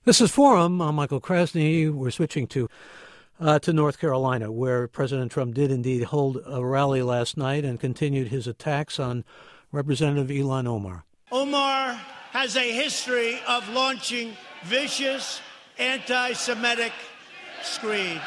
This is Forum. I'm Michael Krasny. We're switching to North Carolina, where President Trump did indeed hold a rally last night and continued his attacks on Representative Ilhan Omar. Omar has a history of launching vicious anti-Semitic screeds.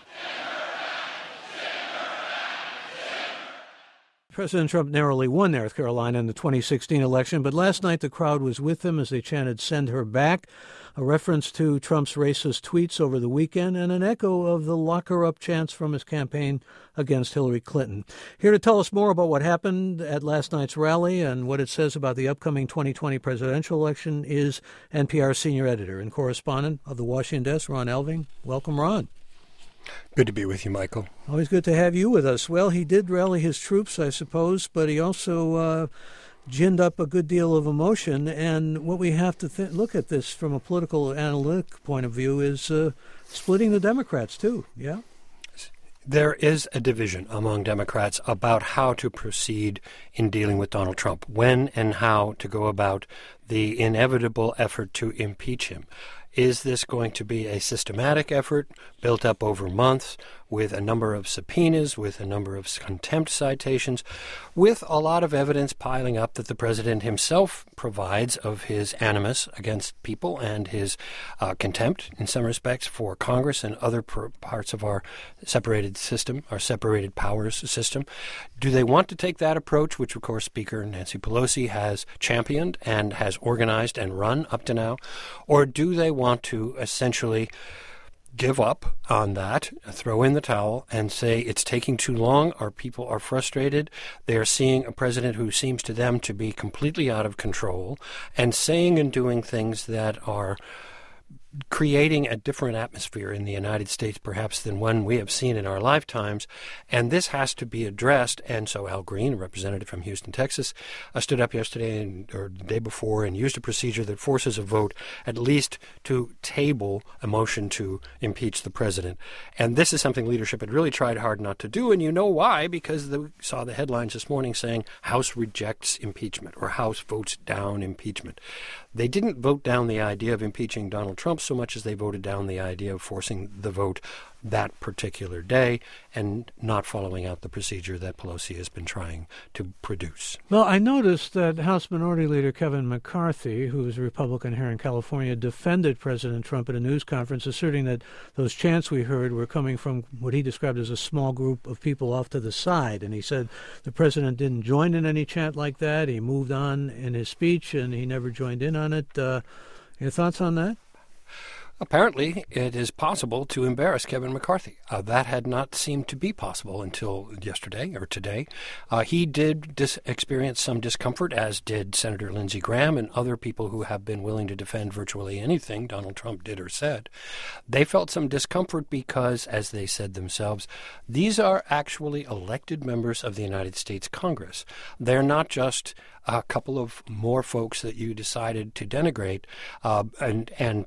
President Trump narrowly won North Carolina in the 2016 election, but last night the crowd was with him as they chanted, "Send her back," a reference to Trump's racist tweets over the weekend and an echo of the lock her up chants from his campaign against Hillary Clinton. Here to tell us more about what happened at last night's rally and what it says about the upcoming 2020 presidential election is NPR senior editor and correspondent of the Washington desk, Ron Elving. Welcome, Ron. Good to be with you, Michael. Always good to have you with us. Well, he did rally his troops, I suppose, but he also ginned up a good deal of emotion. And what we have to look at this from a political analytic point of view is splitting the Democrats, too. Yeah? There is a division among Democrats about how to proceed in dealing with Donald Trump, when and how to go about the inevitable effort to impeach him. Is this going to be a systematic effort built up over months with a number of subpoenas, with a number of contempt citations, with a lot of evidence piling up that the president himself provides of his animus against people and his contempt, in some respects, for Congress and other parts of our separated system, our separated powers system? Do they want to take that approach, which, of course, Speaker Nancy Pelosi has championed and has organized and run up to now, or do they want to essentially give up on that, throw in the towel, and say it's taking too long, our people are frustrated, they're seeing a president who seems to them to be completely out of control, and saying and doing things that are creating a different atmosphere in the United States, perhaps, than one we have seen in our lifetimes. And this has to be addressed. And so Al Green, a representative from Houston, Texas, stood up yesterday or the day before and used a procedure that forces a vote at least to table a motion to impeach the president. And this is something leadership had really tried hard not to do. And you know why? Because we saw the headlines this morning saying House rejects impeachment or House votes down impeachment. They didn't vote down the idea of impeaching Donald Trump so much as they voted down the idea of forcing the vote that particular day and not following out the procedure that Pelosi has been trying to produce. Well, I noticed that House Minority Leader Kevin McCarthy, who is a Republican here in California, defended President Trump at a news conference, asserting that those chants we heard were coming from what he described as a small group of people off to the side. And he said the president didn't join in any chant like that. He moved on in his speech, and he never joined in on it. Your thoughts on that? Apparently, it is possible to embarrass Kevin McCarthy. That had not seemed to be possible until yesterday or today. He did experience some discomfort, as did Senator Lindsey Graham and other people who have been willing to defend virtually anything Donald Trump did or said. They felt some discomfort because, as they said themselves, these are actually elected members of the United States Congress. They're not just a couple of more folks that you decided to denigrate and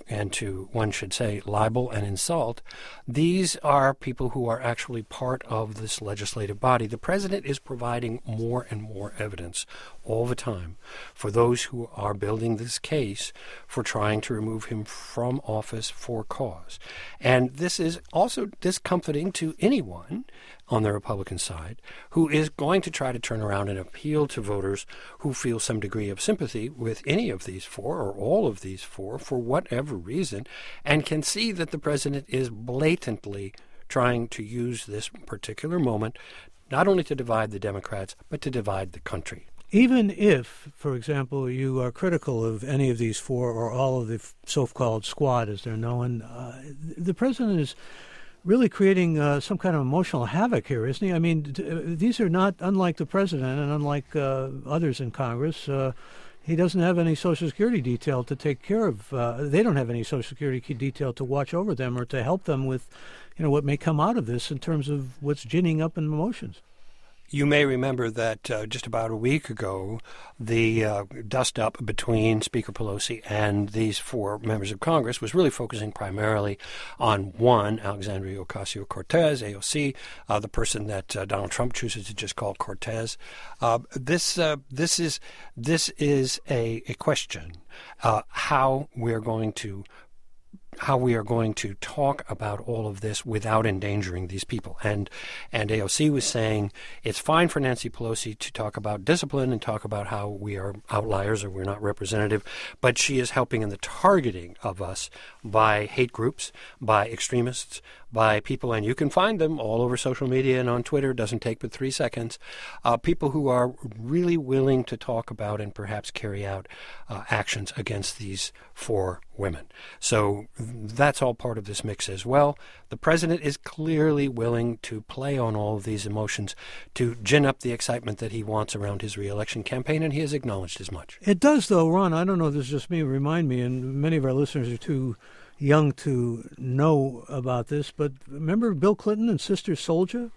to one should say libel and insult. These are people who are actually part of this legislative body. The president is providing more and more evidence all the time for those who are building this case for trying to remove him from office for cause. And this is also discomforting to anyone on the Republican side who is going to try to turn around and appeal to voters who feel some degree of sympathy with any of these four or all of these four for whatever reason, and can see that the president is blatantly trying to use this particular moment not only to divide the Democrats, but to divide the country. Even if, for example, you are critical of any of these four or all of the so-called squad, as they're known, the president is really creating some kind of emotional havoc here, isn't he? I mean, these are not, unlike the president and unlike others in Congress, he doesn't have any Social Security detail to take care of. They don't have any Social Security detail to watch over them or to help them with, what may come out of this in terms of what's ginning up in emotions. You may remember that just about a week ago, the dust-up between Speaker Pelosi and these four members of Congress was really focusing primarily on one, Alexandria Ocasio-Cortez, AOC, the person that Donald Trump chooses to just call Cortez. This is a question how we are going to talk about all of this without endangering these people. And AOC was saying it's fine for Nancy Pelosi to talk about discipline and talk about how we are outliers or we're not representative, but she is helping in the targeting of us by hate groups, by extremists, by people, and you can find them all over social media and on Twitter. It doesn't take but 3 seconds. People who are really willing to talk about and perhaps carry out actions against these four women. So that's all part of this mix as well. The president is clearly willing to play on all of these emotions to gin up the excitement that he wants around his reelection campaign, and he has acknowledged as much. It does, though, Ron. I don't know if this is just me. Remind me, and many of our listeners are too young to know about this, but remember Bill Clinton and Sister Souljah?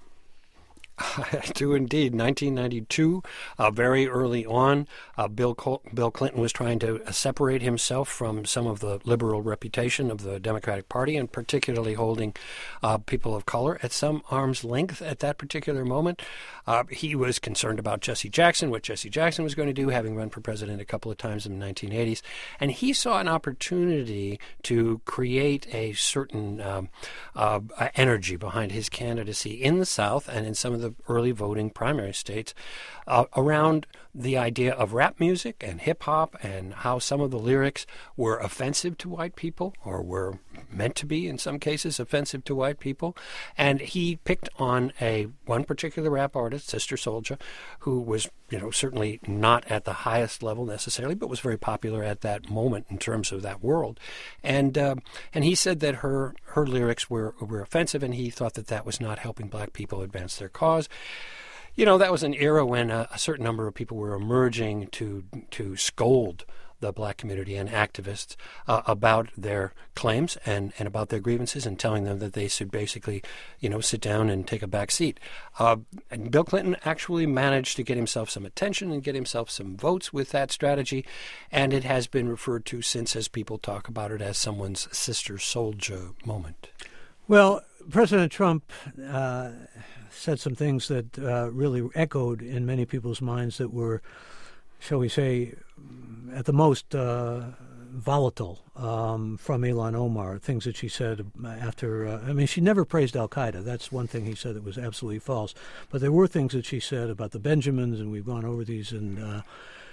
I do indeed. 1992, very early on, Bill Clinton was trying to separate himself from some of the liberal reputation of the Democratic Party, and particularly holding people of color at some arm's length at that particular moment. He was concerned about Jesse Jackson, what Jesse Jackson was going to do, having run for president a couple of times in the 1980s. And he saw an opportunity to create a certain energy behind his candidacy in the South and in some of the early voting primary states around the idea of rap music and hip-hop and how some of the lyrics were offensive to white people, or were meant to be in some cases offensive to white people. And he picked on one particular rap artist, Sister Souljah, who was certainly not at the highest level necessarily, but was very popular at that moment in terms of that world. And he said that her lyrics were offensive, and he thought that was not helping black people advance their cause. That was an era when a certain number of people were emerging to scold the black community and activists about their claims and about their grievances, and telling them that they should basically, sit down and take a back seat. And Bill Clinton actually managed to get himself some attention and get himself some votes with that strategy, and it has been referred to since as people talk about it as someone's Sister Souljah moment. Well, President Trump said some things that really echoed in many people's minds that were, shall we say, at the most volatile from Ilhan Omar, things that she said after, she never praised al-Qaeda. That's one thing he said that was absolutely false. But there were things that she said about the Benjamins, and we've gone over these, and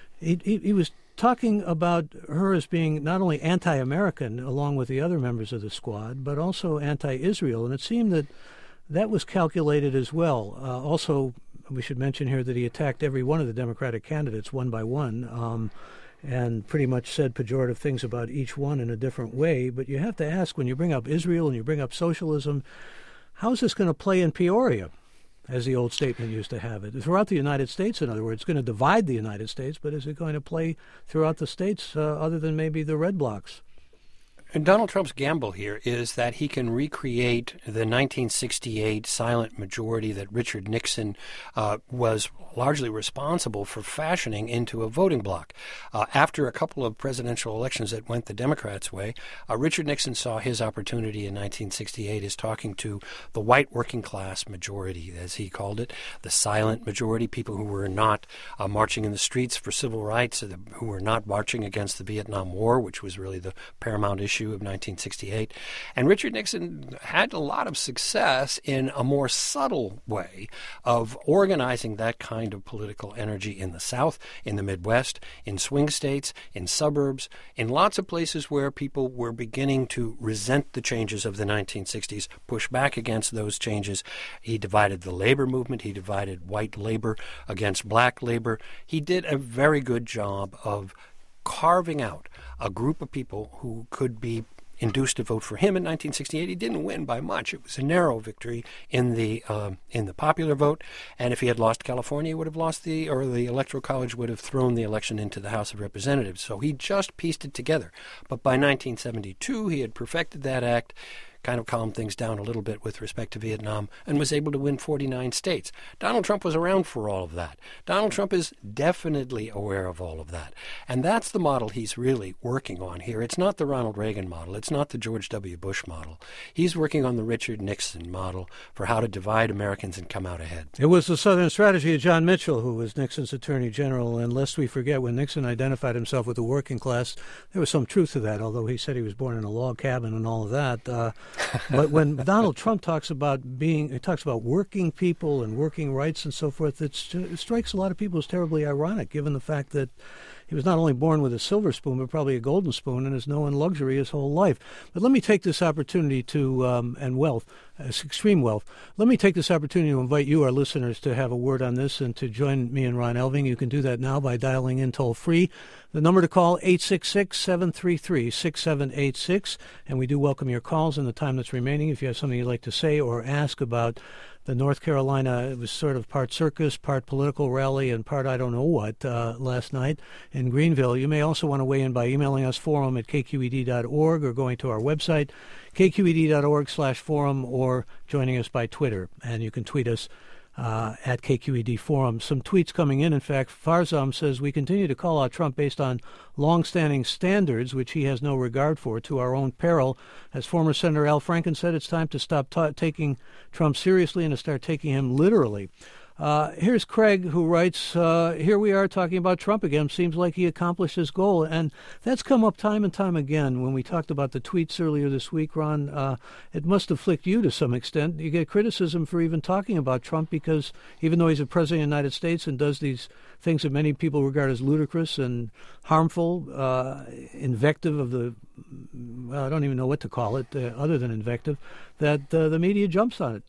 he was talking about her as being not only anti-American, along with the other members of the squad, but also anti-Israel. And it seemed that was calculated as well. Also, we should mention here that he attacked every one of the Democratic candidates one by one, and pretty much said pejorative things about each one in a different way. But you have to ask, when you bring up Israel and you bring up socialism, how is this going to play in Peoria, as the old statement used to have it? Throughout the United States, in other words. It's going to divide the United States, but is it going to play throughout the states other than maybe the red blocs? And Donald Trump's gamble here is that he can recreate the 1968 silent majority that Richard Nixon was largely responsible for fashioning into a voting bloc. After a couple of presidential elections that went the Democrats' way, Richard Nixon saw his opportunity in 1968 as talking to the white working class majority, as he called it, the silent majority, people who were not marching in the streets for civil rights, who were not marching against the Vietnam War, which was really the paramount issue of 1968. And Richard Nixon had a lot of success in a more subtle way of organizing that kind of political energy in the South, in the Midwest, in swing states, in suburbs, in lots of places where people were beginning to resent the changes of the 1960s, push back against those changes. He divided the labor movement. He divided white labor against black labor. He did a very good job of carving out a group of people who could be induced to vote for him in 1968. He didn't win by much. It was a narrow victory in the popular vote. And if he had lost California, he would have lost the Electoral College would have thrown the election into the House of Representatives. So he just pieced it together. But by 1972, he had perfected that act, kind of calmed things down a little bit with respect to Vietnam and was able to win 49 states. Donald Trump was around for all of that. Donald Trump is definitely aware of all of that. And that's the model he's really working on here. It's not the Ronald Reagan model. It's not the George W. Bush model. He's working on the Richard Nixon model for how to divide Americans and come out ahead. It was the Southern strategy of John Mitchell, who was Nixon's attorney general. And lest we forget, when Nixon identified himself with the working class, there was some truth to that, although he said he was born in a log cabin and all of that. But when Donald Trump talks about working people and working rights and so forth, it strikes a lot of people as terribly ironic, given the fact that he was not only born with a silver spoon, but probably a golden spoon, and has known luxury his whole life. But let me take this opportunity and wealth, extreme wealth. Let me take this opportunity to invite you, our listeners, to have a word on this and to join me and Ron Elving. You can do that now by dialing in toll-free. The number to call, 866-733-6786. And we do welcome your calls in the time that's remaining. If you have something you'd like to say or ask about the North Carolina, it was sort of part circus, part political rally, and part I don't know what last night in Greenville. You may also want to weigh in by emailing us, forum@kqed.org, or going to our website, kqed.org/forum, or joining us by Twitter. And you can tweet us at KQED Forum. Some tweets coming in. In fact, Farzam says, we continue to call out Trump based on long-standing standards, which he has no regard for, to our own peril. As former Senator Al Franken said, it's time to stop taking Trump seriously and to start taking him literally. Here's Craig, who writes, here we are talking about Trump again. Seems like he accomplished his goal. And that's come up time and time again. When we talked about the tweets earlier this week, Ron, it must afflict you to some extent. You get criticism for even talking about Trump because even though he's a president of the United States and does these things that many people regard as ludicrous and harmful, invective of the, well, I don't even know what to call it other than invective, that the media jumps on it.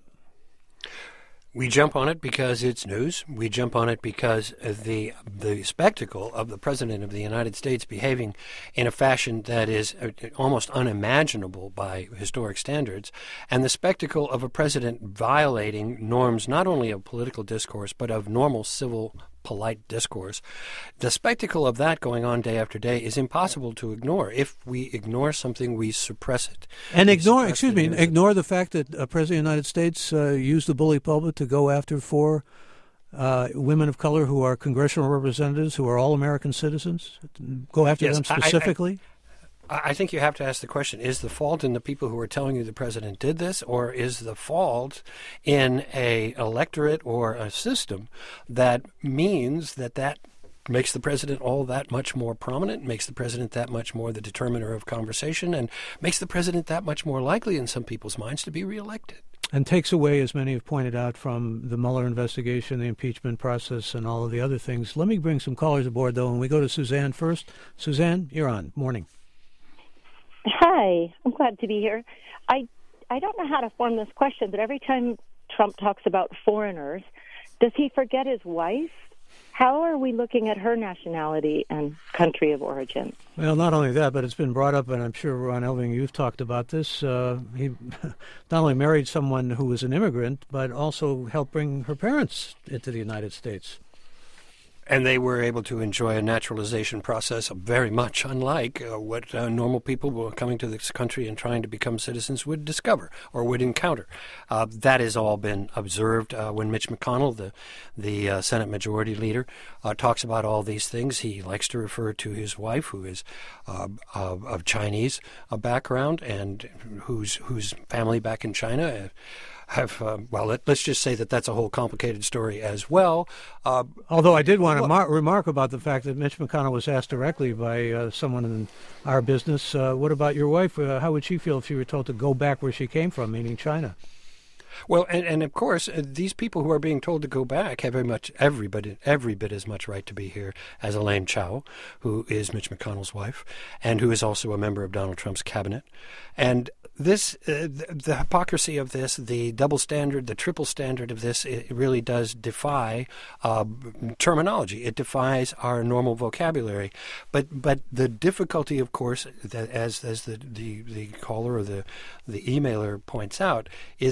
We jump on it because it's news. We jump on it because the spectacle of the President of the United States behaving in a fashion that is almost unimaginable by historic standards, and the spectacle of a president violating norms not only of political discourse but of normal civil polite discourse. The spectacle of that going on day after day is impossible to ignore. If we ignore something, we suppress it. And ignore the fact that President of the United States used the bully pulpit to go after four women of color who are congressional representatives, who are all American citizens, go after them specifically? I think you have to ask the question, is the fault in the people who are telling you the president did this, or is the fault in a electorate or a system that means that makes the president all that much more prominent, makes the president that much more the determiner of conversation, and makes the president that much more likely in some people's minds to be reelected? And takes away, as many have pointed out, from the Mueller investigation, the impeachment process, and all of the other things. Let me bring some callers aboard, though, and we go to Suzanne first. Suzanne, you're on. Morning. Hi, I'm glad to be here. I don't know how to form this question, but every time Trump talks about foreigners, does he forget his wife? How are we looking at her nationality and country of origin? Well, not only that, but it's been brought up, and I'm sure, Ron Elving, you've talked about this. He not only married someone who was an immigrant, but also helped bring her parents into the United States. And they were able to enjoy a naturalization process very much unlike what normal people who are coming to this country and trying to become citizens would discover or would encounter. That has all been observed when Mitch McConnell, the Senate Majority Leader, talks about all these things. He likes to refer to his wife, who is of Chinese background and whose family back in China let's just say that's a whole complicated story as well. Although I did want to remark about the fact that Mitch McConnell was asked directly by someone in our business, what about your wife? How would she feel if she were told to go back where she came from, meaning China? Well, and of course, these people who are being told to go back have every bit as much right to be here as Elaine Chao, who is Mitch McConnell's wife, and who is also a member of Donald Trump's cabinet. And this, the hypocrisy of this, the double standard, the triple standard of this, it really does defy terminology. It defies our normal vocabulary. But the difficulty, of course, as the caller or the emailer points out, is that we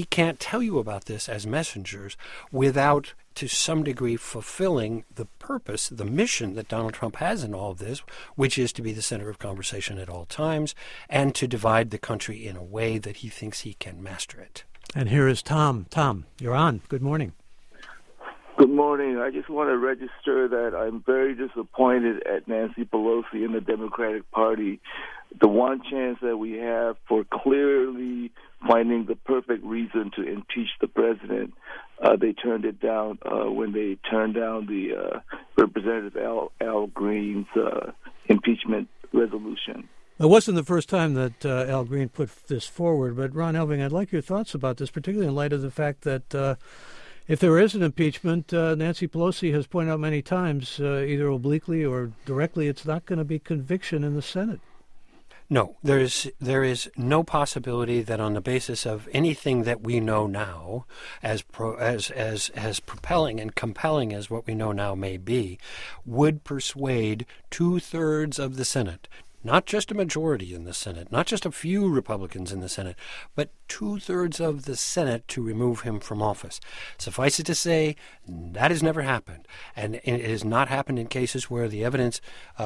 can't tell you about this as messengers without, to some degree, fulfilling the purpose, the mission that Donald Trump has in all of this, which is to be the center of conversation at all times and to divide the country in a way that he thinks he can master it. And here is Tom. Tom, you're on. Good morning. Good morning. I just want to register that I'm very disappointed at Nancy Pelosi and the Democratic Party. The one chance that we have for clearly finding the perfect reason to impeach the president, they turned it down when they turned down the Representative Al Green's impeachment resolution. It wasn't the first time that Al Green put this forward, but Ron Elving, I'd like your thoughts about this, particularly in light of the fact that if there is an impeachment, Nancy Pelosi has pointed out many times, either obliquely or directly, it's not going to be conviction in the Senate. No, there is no possibility that on the basis of anything that we know now, as propelling and compelling as what we know now may be, would persuade 2/3 of the Senate. Not just a majority in the Senate, not just a few Republicans in the Senate, but 2/3 of the Senate to remove him from office. Suffice it to say, that has never happened. And it has not happened in cases where the evidence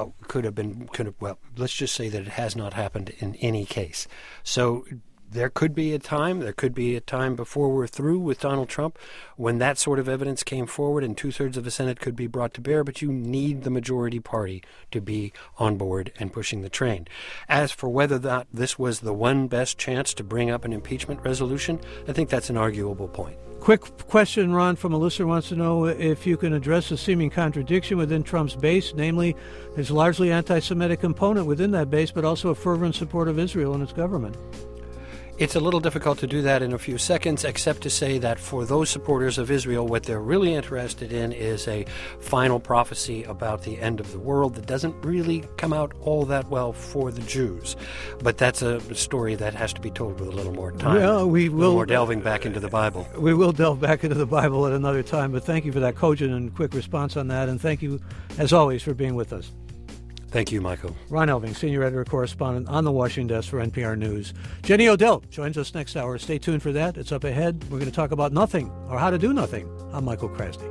well, let's just say that it has not happened in any case. So there could be a time before we're through with Donald Trump when that sort of evidence came forward and 2/3 of the Senate could be brought to bear, but you need the majority party to be on board and pushing the train. As for whether that this was the one best chance to bring up an impeachment resolution, I think that's an arguable point. Quick question, Ron, from a listener wants to know if you can address a seeming contradiction within Trump's base, namely his largely anti-Semitic component within that base, but also a fervent support of Israel and its government. It's a little difficult to do that in a few seconds, except to say that for those supporters of Israel, what they're really interested in is a final prophecy about the end of the world that doesn't really come out all that well for the Jews. But that's a story that has to be told with a little more time. Well, we will. More delving back into the Bible. We will delve back into the Bible at another time, but thank you for that cogent and quick response on that, and thank you, as always, for being with us. Thank you, Michael. Ron Elving, Senior Editor Correspondent on the Washington Desk for NPR News. Jenny Odell joins us next hour. Stay tuned for that. It's up ahead. We're going to talk about nothing, or how to do nothing. I'm Michael Krasny.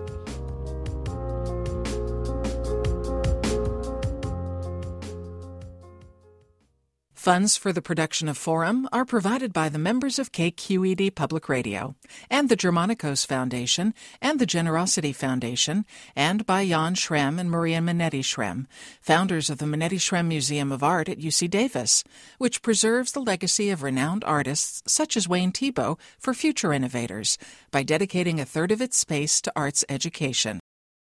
Funds for the production of Forum are provided by the members of KQED Public Radio and the Germanicos Foundation and the Generosity Foundation and by Jan Schrem and Maria Minetti Schrem, founders of the Minetti Schrem Museum of Art at UC Davis, which preserves the legacy of renowned artists such as Wayne Thiebaud for future innovators by dedicating a third of its space to arts education.